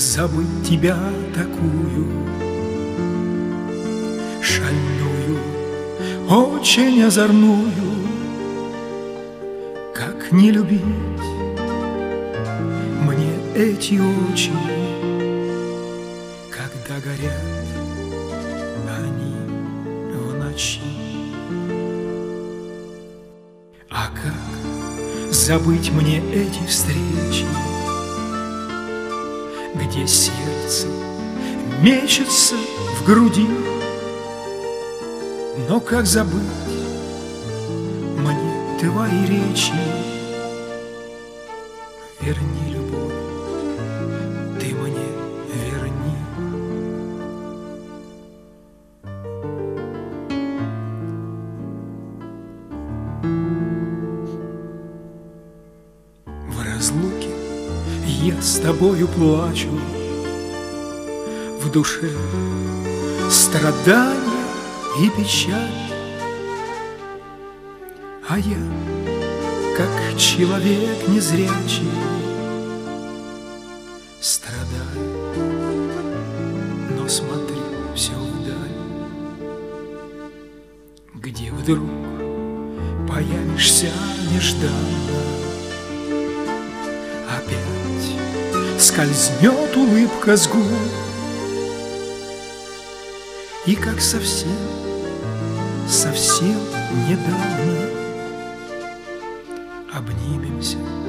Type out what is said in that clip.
забыть тебя такую шальную, очень озорную. Как не любить мне эти очи, когда горят они в ночи? А как забыть мне эти встречи, где сердце мечется в груди? Но как забыть мне твои речи? Верни, любовь, ты мне верни. В разлуке я с тобою плачу, в душе страдания и печаль, а я, как человек незрячий, страдаю, но смотрю все вдаль, где вдруг появишься нежданно. Опять скользнет улыбка с губ, и как совсем недавно обнимемся